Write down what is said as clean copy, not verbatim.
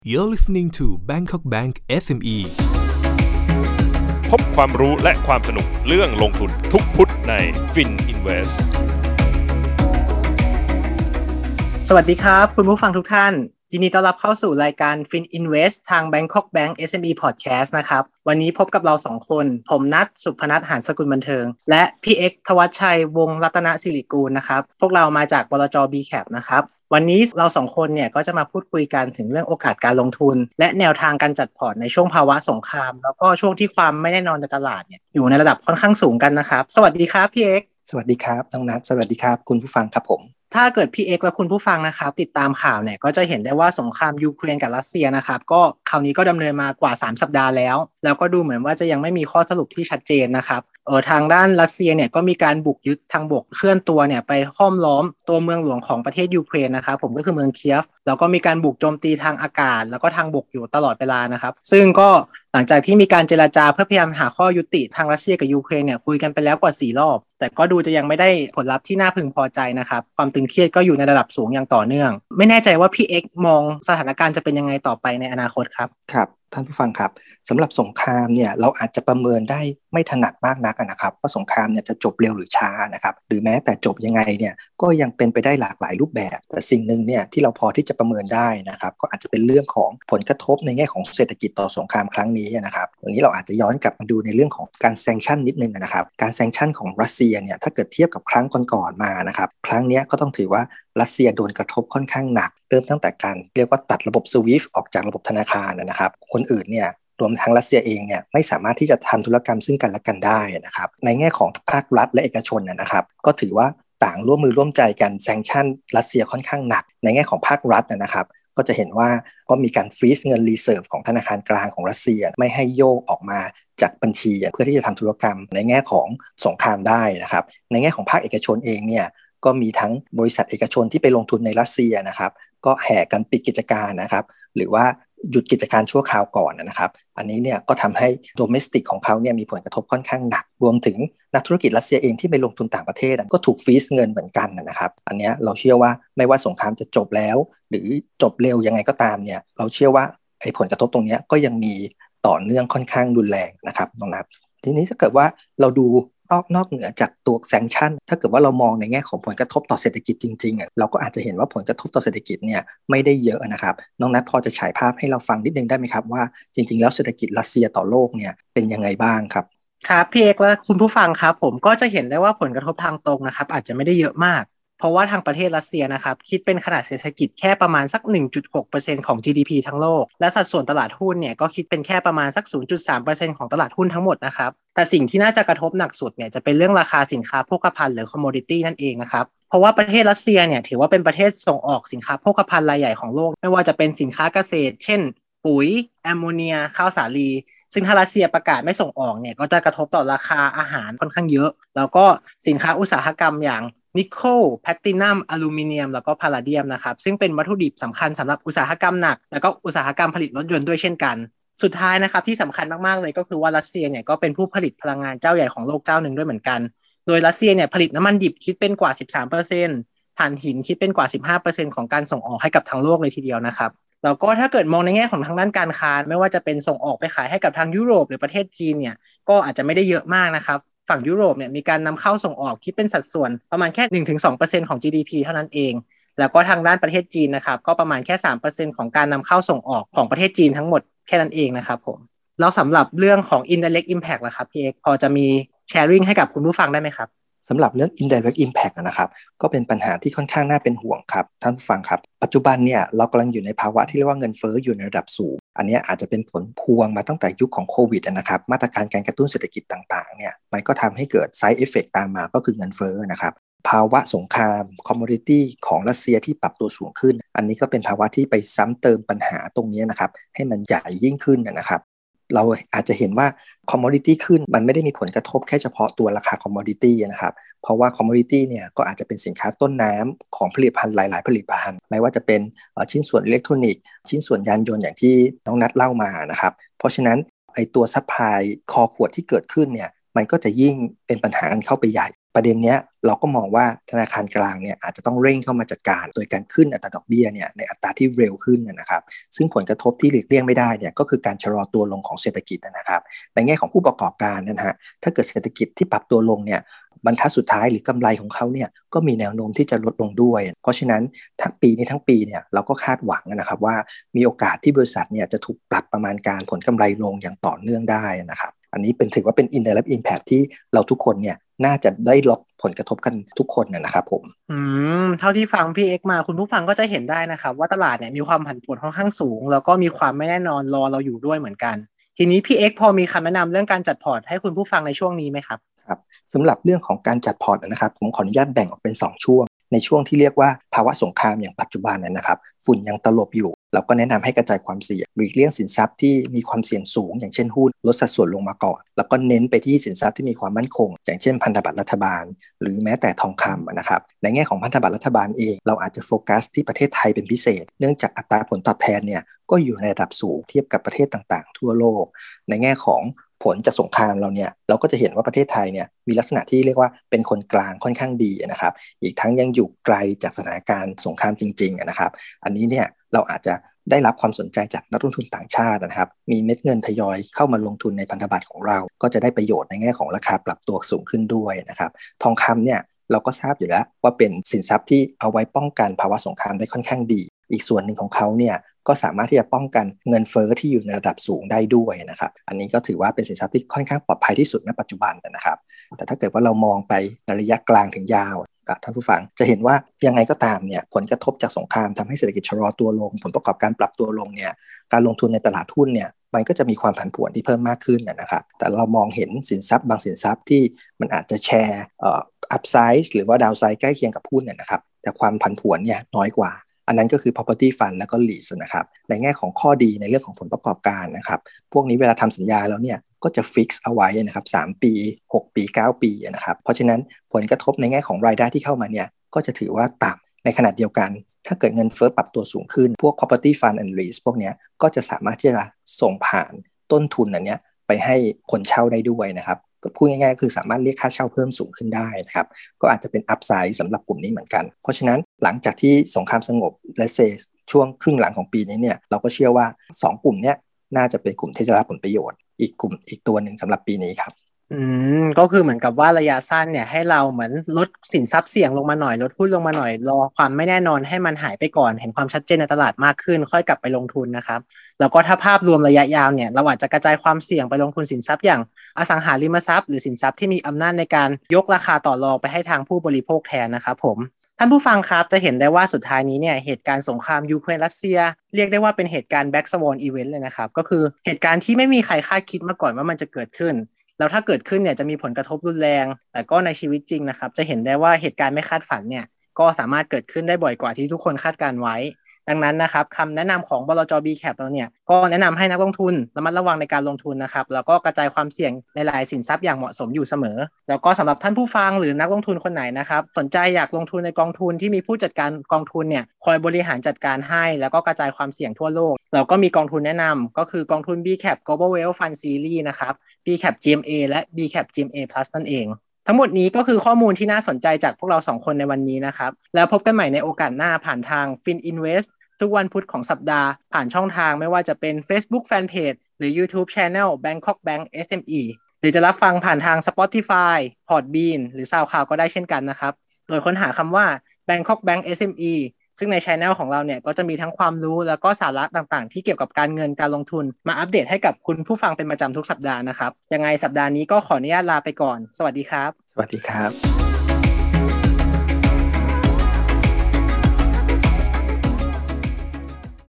You're listening to Bangkok Bank SME พบความรู้และความสนุกเรื่องลงทุนทุกพุธใน FinInvest สวัสดีครับคุณผู้ฟังทุกท่านยินดีต้อนรับเข้าสู่รายการ FinInvest ทาง Bangkok Bank SME Podcast นะครับวันนี้พบกับเรา2คนผมนัทสุพนัทหานสกุลบันเทิงและพี่เอ็กซ์ธวัชชัยวงศ์รัตนสิริกูลนะครับพวกเรามาจากบลจ. BCAP นะครับวันนี้เรา2คนเนี่ยก็จะมาพูดคุยกันถึงเรื่องโอกาสการลงทุนและแนวทางการจัดพอร์ตในช่วงภาวะสงครามแล้วก็ช่วงที่ความไม่แน่นอนในตลาดเนี่ยอยู่ในระดับค่อนข้างสูงกันนะครับสวัสดีครับพี่เอ็กซ์สวัสดีครับน้องนัทสวัสดีครับคุณผู้ฟังครับผมถ้าเกิดพี่เอ็กซ์และคุณผู้ฟังนะครับติดตามข่าวเนี่ยก็จะเห็นได้ว่าสงครามยูเครนกับรัสเซียนะครับก็คราวนี้ก็ดำเนินมากว่า3สัปดาห์แล้วก็ดูเหมือนว่าจะยังไม่มีข้อสรุปที่ชัดเจนนะครับทางด้านรัสเซียเนี่ยก็มีการบุกยึดทางบกเคลื่อนตัวเนี่ยไปห้อมล้อมตัวเมืองหลวงของประเทศยูเครนนะครับผมก็คือเมืองเคียฟแล้วก็มีการบุกโจมตีทางอากาศแล้วก็ทางบกอยู่ตลอดเวลานะครับซึ่งก็หลังจากที่มีการเจรจาเพื่อพยายามหาข้อยุติทางรัสเซียกับยูเครนเนี่ยคุยกันไปแล้วกว่า4รอบแต่ก็ดูจะยังไม่ได้ผลลัพธ์ที่น่าพึงพอใจนะครับความตึงเครียดก็อยู่ในระดับสูงอย่างต่อเนื่องไม่แน่ใจว่าพี่เอ็กซ์มองสถานการณ์จะเป็นยังไงต่อไปในอนาคตครับครับท่านผู้ฟังครับสำหรับสงครามเนี่ยเราอาจจะประเมินได้ไม่ถนัดมากนักนะครับว่าสงครามเนี่ยจะจบเร็วหรือช้านะครับหรือแม้แต่จบยังไงเนี่ยก็ยังเป็นไปได้หลากหลายรูปแบบแต่สิ่งหนึ่งเนี่ยที่เราพอที่จะประเมินได้นะครับก็อาจจะเป็นเรื่องของผลกระทบในแง่ของเศรษฐกิจต่อสงครามครั้งนี้นะครับวันนี้เราอาจจะย้อนกลับมาดูในเรื่องของการแซงชั่นนิดนึงนะครับการแซงชั่นของรัสเซียเนี่ยถ้าเกิดเทียบกับครั้งก่อนๆมานะครับครั้งนี้ก็ต้องถือว่ารัสเซียโดนกระทบค่อนข้างหนักเริ่มตั้งแต่การเรียกว่าตัดระบบ SWIFT ออกจากระบบธนาคารนะครับคนอื่นเนี่ยรวมทั้งรัสเซียเองเนี่ยไม่สามารถที่จะทำธุรกรรมซึ่งกันและกันได้นะครับในแง่ของภาครัฐและเอกชนนะครับก็ถือว่าต่างร่วมมือร่วมใจกันแซงชั่นรัสเซียค่อนข้างหนักในแง่ของภาครัฐนะครับก็จะเห็นว่าก็มีการฟรีซเงินรีเซิร์ฟของธนาคารกลางของรัสเซียไม่ให้โยกออกมาจากบัญชีเพื่อที่จะทำธุรกรรมในแง่ของสงครามได้นะครับในแง่ของภาคเอกชนเองเนี่ยก็มีทั้งบริษัทเอกชนที่ไปลงทุนในรัสเซียนะครับก็แห่กันปิดกิจการนะครับหรือว่าหยุดกิจการชั่วคราวก่อนนะครับอันนี้เนี่ยก็ทำให้โดเมสติกของเขาเนี่ยมีผลกระทบค่อนข้างหนักรวมถึงนักธุรกิจรัสเซียเองที่ไปลงทุนต่างประเทศก็ถูกฟรีซเงินเหมือนกันนะครับอันนี้เราเชื่อว่าไม่ว่าสงครามจะจบแล้วหรือจบเร็วยังไงก็ตามเนี่ยเราเชื่อว่าไอ้ผลกระทบตรงนี้ก็ยังมีต่อเนื่องค่อนข้างรุนแรงนะครับน้องนัททีนี้ถ้าเกิดว่าเราดูนอกเหนือจากตัวแซงชั่นถ้าเกิดว่าเรามองในแง่ของผลกระทบต่อเศรษฐกิจจริงๆเราก็อาจจะเห็นว่าผลกระทบต่อเศรษฐกิจเนี่ยไม่ได้เยอะนะครับน้องนัทพอจะฉายภาพให้เราฟังนิดนึงได้ไหมครับว่าจริงๆแล้วเศรษฐกิจรัสเซียต่อโลกเนี่ยเป็นยังไงบ้างครับครับพี่เอกและคุณผู้ฟังครับผมก็จะเห็นได้ว่าผลกระทบทางตรงนะครับอาจจะไม่ได้เยอะมากเพราะว่าทางประเทศรัสเซียนะครับคิดเป็นขนาดเศรษฐกิจแค่ประมาณสัก 1.6% ของ GDP ทั้งโลกและสัดส่วนตลาดหุ้นเนี่ยก็คิดเป็นแค่ประมาณสัก 0.3% ของตลาดหุ้นทั้งหมดนะครับแต่สิ่งที่น่าจะกระทบหนักสุดเนี่ยจะเป็นเรื่องราคาสินค้าโภคภัณฑ์หรือ commodity นั่นเองนะครับเพราะว่าประเทศรัสเซียเนี่ยถือว่าเป็นประเทศส่งออกสินค้าโภคภัณฑ์รายใหญ่ของโลกไม่ว่าจะเป็นสินค้าเกษตรเช่นปุ๋ยแอมโมเนียข้าวสาลีซึ่งถ้ารัสเซียประกาศไม่ส่งออกเนี่ยก็จะกระทบต่อราคาอาหารค่อนข้างเยอะแล้วก็สินค้าอุตสาหกรรมอย่างนิกเกิลแพลตินัมอลูมิเนียมแล้วก็พาลาเดียมนะครับซึ่งเป็นวัตถุดิบสำคัญสำหรับอุตสาหกรรมหนักแล้วก็อุตสาหกรรมผลิตรถยนต์ด้วยเช่นกันสุดท้ายนะครับที่สำคัญมากๆเลยก็คือว่ารัสเซียเนี่ยก็เป็นผู้ผลิตพลังงานเจ้าใหญ่ของโลกเจ้าหนึ่งด้วยเหมือนกันโดยรัสเซียเนี่ยผลิตน้ำมันดิบคิดเป็นกว่า 13% ถ่านหินคิดเป็นกว่า 15% ของการส่งออกให้กับทั้งโลกเลยทีเดียวนะครับแล้วก็ถ้าเกิดมองในแง่ของทางด้านการค้าไม่ว่าจะเป็นส่งออกไปขายให้กับทางยุโรปหรือประเทศจีนเนี่ยก็อาจจะไม่ได้เยอะมากนะครับฝั่งยุโรปเนี่ยมีการนำเข้าส่งออกคิดเป็นสัดส่วนประมาณแค่ 1-2% ของ GDP เท่านั้นเองแล้วก็ทางด้านประเทศจีนนะครับก็ประมาณแค่ 3% ของการนำเข้าส่งออกของประเทศจีนทั้งหมดแค่นั้นเองนะครับผมแล้วสำหรับเรื่องของ indirect impact ล่ะครับพี่เอกพอจะมี sharing ให้กับคุณผู้ฟังได้ไหมครับสำหรับเรื่อง indirect impact นะครับก็เป็นปัญหาที่ค่อนข้างน่าเป็นห่วงครับท่านผู้ฟังครับปัจจุบันเนี่ยเรากำลังอยู่ในภาวะที่เรียกว่าเงินเฟ้ออยู่ในระดับสูงอันนี้อาจจะเป็นผลพวงมาตั้งแต่ยุคของโควิดนะครับมาตรการการกระตุ้นเศรษฐกิจต่างๆเนี่ยมันก็ทำให้เกิด side effect ตามมาก็คือเงินเฟ้อนะครับภาวะสงครามคอมมอดิตี้ของรัสเซียที่ปรับตัวสูงขึ้นอันนี้ก็เป็นภาวะที่ไปซ้ำเติมปัญหาตรงนี้นะครับให้มันใหญ่ยิ่งขึ้นนะครับเราอาจจะเห็นว่าคอมมอดิตี้ขึ้นมันไม่ได้มีผลกระทบแค่เฉพาะตัวราคาคอมมอดิตี้นะครับเพราะว่าคอมมอดิตี้เนี่ยก็อาจจะเป็นสินค้าต้นน้ำของผลิตภัณฑ์หลายๆผลิตภัณฑ์ไม่ว่าจะเป็นชิ้นส่วนอิเล็กทรอนิกส์ชิ้นส่วนยานยนต์อย่างที่น้องนัทเล่ามานะครับเพราะฉะนั้นไอตัวซัพพลายคอขวดที่เกิดขึ้นเนี่ยมันก็จะยิ่งเป็นปัญหากันเข้าไปใหญ่ประเด็นเนี้ยเราก็มองว่าธนาคารกลางเนี่ยอาจจะต้องเร่งเข้ามาจัดการโดยการขึ้นอัตราดอกเบี้ยเนี่ยในอัตราที่เร็วขึ้นนะครับซึ่งผลกระทบที่หลีกเลี่ยงไม่ได้เนี่ยก็คือการชะลอตัวลงของเศรษฐกิจนะครับในแง่ของผู้ประกอบการนะฮะถ้าเกิดเศรษฐกิจที่ปรับตัวลงเนี่ยบรรทัดสุดท้ายหรือกำไรของเขาเนี่ยก็มีแนวโน้มที่จะลดลงด้วยเพราะฉะนั้นทั้งปีเนี่ยเราก็คาดหวังนะครับว่ามีโอกาสที่บริษัทเนี่ยจะถูกปรับประมาณการผลกำไรลงอย่างต่อเนื่องได้นะครับอันนี้ถือว่าเป็น indirect impact ที่เราทุกคนเนี่ยน่าจะได้รับผลกระทบกันทุกคนนะครับผมเท่าที่ฟังพี่เอ็กมาคุณผู้ฟังก็จะเห็นได้นะครับว่าตลาดเนี่ยมีความผันผวนค่อนข้างสูงแล้วก็มีความไม่แน่นอนรอเราอยู่ด้วยเหมือนกันทีนี้พี่เอ็กพอมีคำแนะนำเรื่องการจัดพอร์ตให้คุณผู้ฟังในช่วงนี้ไหมครับครับสำหรับเรื่องของการจัดพอร์ตนะครับผมขออนุญาตแบ่งออกเป็น2ช่วงในช่วงที่เรียกว่าภาวะสงครามอย่างปัจจุบันนะครับฝุ่นยังตลบอยู่เราก็แนะนำให้กระจายความเสี่ยงหลีกเลี่ยงสินทรัพย์ที่มีความเสี่ยงสูงอย่างเช่นหุ้นลดสัดส่วนลงมาก่อนแล้วก็เน้นไปที่สินทรัพย์ที่มีความมั่นคงอย่างเช่นพันธบัตรรัฐบาลหรือแม้แต่ทองคำนะครับในแง่ของพันธบัตรรัฐบาลเองเราอาจจะโฟกัสที่ประเทศไทยเป็นพิเศษเนื่องจากอัตราผลตอบแทนเนี่ยก็อยู่ในระดับสูงเทียบกับประเทศต่างๆทั่วโลกในแง่ของผลจากสงครามเราก็จะเห็นว่าประเทศไทยเนี่ยมีลักษณะที่เรียกว่าเป็นคนกลางค่อนข้างดีนะครับอีกทั้งยังอยู่ไกลจากสถานการณ์สงครามจริงๆนะครับอันนี้เนี่ยเราอาจจะได้รับความสนใจจากนักลงทุนต่างชาตินะครับมีเม็ดเงินทยอยเข้ามาลงทุนในพันธบัตรของเราก็จะได้ประโยชน์ในแง่ของราคาปรับตัวสูงขึ้นด้วยนะครับทองคำเนี่ยเราก็ทราบอยู่แล้วว่าเป็นสินทรัพย์ที่เอาไว้ป้องกันภาวะสงครามได้ค่อนข้างดีอีกส่วนหนึ่งของเขาเนี่ยก็สามารถที่จะป้องกันเงินเฟ้อที่อยู่ในระดับสูงได้ด้วยนะครับอันนี้ก็ถือว่าเป็นสินทรัพย์ที่ค่อนข้างปลอดภัยที่สุดณปัจจุบันนะครับแต่ถ้าเกิดว่าเรามองไปในระยะกลางถึงยาวท่านผู้ฟังจะเห็นว่ายังไงก็ตามเนี่ยผลกระทบจากสงครามทำให้เศรษฐกิจชะลอตัวลงผลประกอบการปรับตัวลงเนี่ยการลงทุนในตลาดหุ้นเนี่ยมันก็จะมีความผันผวนที่เพิ่มมากขึ้นนะครับแต่เรามองเห็นสินทรัพย์บางสินทรัพย์ที่มันอาจจะแชร์อัพไซด์หรือว่าดาวไซด์ใกล้เคียงกับหุ้นนะครับแต่ความผันผวนเนี่ยน้อยกว่าอันนั้นก็คือ property fund แล้วก็ lease นะครับในแง่ของข้อดีในเรื่องของผลประกอบการนะครับพวกนี้เวลาทำสัญญาแล้วเนี่ยก็จะ fix เอาไว้นะครับ3 ปี6 ปี9 ปีนะครับเพราะฉะนั้นผลกระทบในแง่ของรายได้ที่เข้ามาเนี่ยก็จะถือว่าต่ำในขณะเดียวกันถ้าเกิดเงินเฟ้อปรับตัวสูงขึ้นพวก property fund and lease พวกนี้ก็จะสามารถที่จะส่งผ่านต้นทุนอันเนี้ยไปให้คนเช่าได้ด้วยนะครับก็พูดง่ายๆคือสามารถเรียกค่าเช่าเพิ่มสูงขึ้นได้นะครับก็อาจจะเป็นอัพไซด์สำหรับกลุ่มนี้เหมือนกันเพราะฉะนั้นหลังจากที่สงครามสงบและช่วงครึ่งหลังของปีนี้เนี่ยเราก็เชื่อว่า2กลุ่มเนี้ยน่าจะเป็นกลุ่มที่จะรับผลประโยชน์อีกตัวหนึ่งสำหรับปีนี้ครับก็คือเหมือนกับว่าระยะสั้นเนี่ยให้เราเหมือนลดสินทรัพย์เสี่ยงลงมาหน่อยลดหุ้นลงมาหน่อยรอความไม่แน่นอนให้มันหายไปก่อนเห็นความชัดเจนในตลาดมากขึ้นค่อยกลับไปลงทุนนะครับแล้วก็ถ้าภาพรวมระยะยาวเนี่ยเราอาจจะกระจายความเสี่ยงไปลงทุนสินทรัพย์อย่างอสังหาริมทรัพย์หรือสินทรัพย์ที่มีอำนาจในการยกราคาต่อรองไปให้ทางผู้บริโภคแทนนะครับผมท่านผู้ฟังครับจะเห็นได้ว่าสุดท้ายนี้เนี่ยเหตุการณ์สงครามยูเครนรัสเซียเรียกได้ว่าเป็นเหตุการณ์ Black Swan Event เลยนะครับก็คือเหตุการณ์ที่ไม่มีใครคาดคิดมาก่อนว่ามันจะเกิดขึ้นแล้วถ้าเกิดขึ้นเนี่ยจะมีผลกระทบรุนแรงแต่ก็ในชีวิตจริงนะครับจะเห็นได้ว่าเหตุการณ์ไม่คาดฝันเนี่ยก็สามารถเกิดขึ้นได้บ่อยกว่าที่ทุกคนคาดการไว้ดังนั้นนะครับคำแนะนำของบลจ. BCAP เราเนี่ยก็แนะนำให้นักลงทุนระมัดระวังในการลงทุนนะครับแล้วก็กระจายความเสี่ยงในหลายสินทรัพย์อย่างเหมาะสมอยู่เสมอแล้วก็สำหรับท่านผู้ฟังหรือนักลงทุนคนไหนนะครับสนใจอยากลงทุนในกองทุนที่มีผู้จัดการกองทุนเนี่ยคอยบริหารจัดการให้แล้วก็กระจายความเสี่ยงทั่วโลกเราก็มีกองทุนแนะนำก็คือกองทุน BCAP Global Wealth Fund Series นะครับ BCAP GMA และ BCAP GMA Plus นั่นเองทั้งหมดนี้ก็คือข้อมูลที่น่าสนใจจากพวกเรา2คนในวันนี้นะครับแล้วพบกันใหม่ในโอกาสหน้าผ่านทาง FinInvest ทุกวันพุธของสัปดาห์ผ่านช่องทางไม่ว่าจะเป็น Facebook Fanpage หรือ YouTube Channel Bangkok Bank SME หรือจะรับฟังผ่านทาง Spotify Podbean หรือ SoundCloud ก็ได้เช่นกันนะครับโดยค้นหาคำว่า Bangkok Bank SME ซึ่งใน Channel ของเราเนี่ยก็จะมีทั้งความรู้แล้วก็สาระต่างๆที่เกี่ยวกับการเงินการลงทุนมาอัปเดตให้กับคุณผู้ฟังเป็นประจำทุกสัปดาห์นะครับยังไงสัปดาห์นี้ก็ขออนุญาตลาไปก่อนสวัสดีครับสวัสดีครับ